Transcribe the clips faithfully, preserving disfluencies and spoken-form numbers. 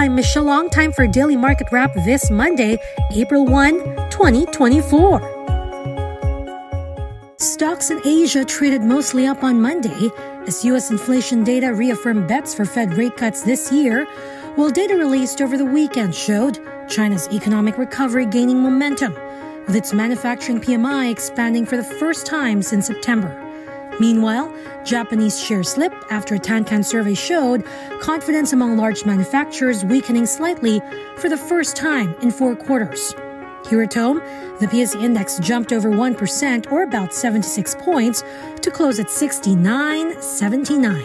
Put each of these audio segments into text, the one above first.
I'm Michelle Long. Time for Daily Market Wrap this Monday, April first, twenty twenty-four. Stocks in Asia traded mostly up on Monday as U S inflation data reaffirmed bets for Fed rate cuts this year, while data released over the weekend showed China's economic recovery gaining momentum, with its manufacturing P M I expanding for the first time since September. Meanwhile, Japanese shares slipped after a Tankan survey showed confidence among large manufacturers weakening slightly for the first time in four quarters. Here at home, the P S E index jumped over one percent or about seventy-six points to close at sixty-nine seventy-nine.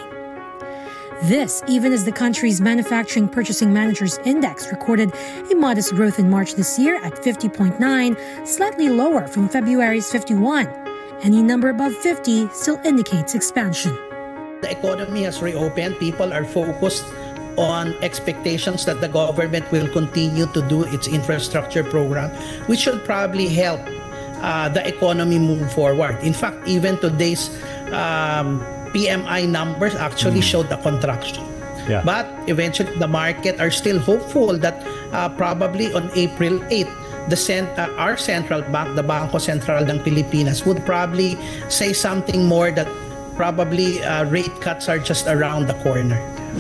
This, even as the country's Manufacturing Purchasing Managers Index recorded a modest growth in March this year at fifty point nine, slightly lower from February's fifty-one. Any number above fifty still indicates expansion. The economy has reopened. People are focused on expectations that the government will continue to do its infrastructure program, which should probably help uh, the economy move forward. In fact, even today's um, P M I numbers actually mm. showed a contraction. Yeah. But eventually, the market are still hopeful that uh, probably on April eighth, the cent- uh, our central bank, the Bangko Sentral ng Pilipinas, would probably say something more that probably uh, rate cuts are just around the corner.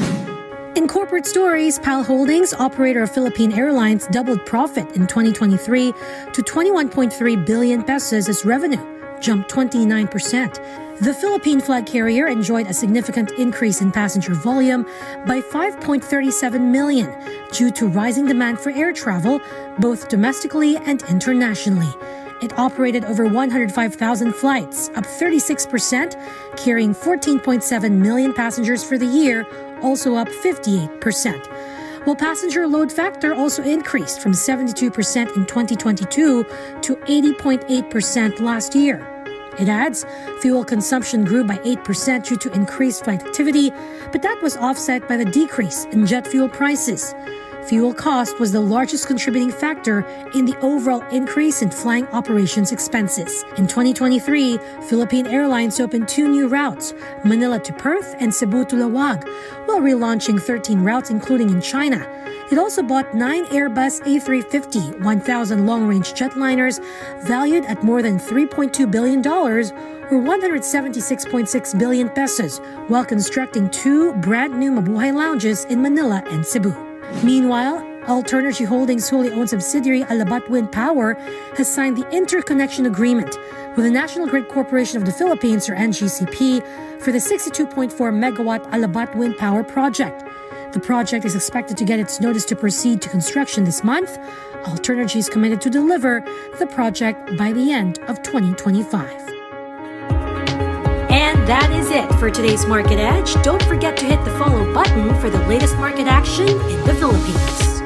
In corporate stories, P A L Holdings, operator of Philippine Airlines, doubled profit in twenty twenty-three to twenty-one point three billion pesos as revenue jumped twenty-nine percent. The Philippine flag carrier enjoyed a significant increase in passenger volume by five point three seven million due to rising demand for air travel, both domestically and internationally. It operated over one hundred five thousand flights, up thirty-six percent, carrying fourteen point seven million passengers for the year, also up fifty-eight percent. While passenger load factor also increased from seventy-two percent in twenty twenty-two to eighty point eight percent last year. It adds, fuel consumption grew by eight percent due to increased flight activity, but that was offset by the decrease in jet fuel prices. Fuel cost was the largest contributing factor in the overall increase in flying operations expenses. In twenty twenty-three, Philippine Airlines opened two new routes, Manila to Perth and Cebu to Laoag, while relaunching thirteen routes including in China. It also bought nine Airbus A three fifty one thousand long-range jetliners valued at more than three point two billion dollars or one hundred seventy-six point six billion pesos, while constructing two brand-new Mabuhay lounges in Manila and Cebu. Meanwhile, Alternergy Holdings' wholly owned subsidiary Alabat Wind Power has signed the interconnection agreement with the National Grid Corporation of the Philippines, or N G C P, for the sixty-two point four megawatt Alabat Wind Power project. The project is expected to get its notice to proceed to construction this month. Alternergy is committed to deliver the project by the end of twenty twenty-five. And that is it for today's Market Edge. Don't forget to hit the follow button for the latest market action in the Philippines.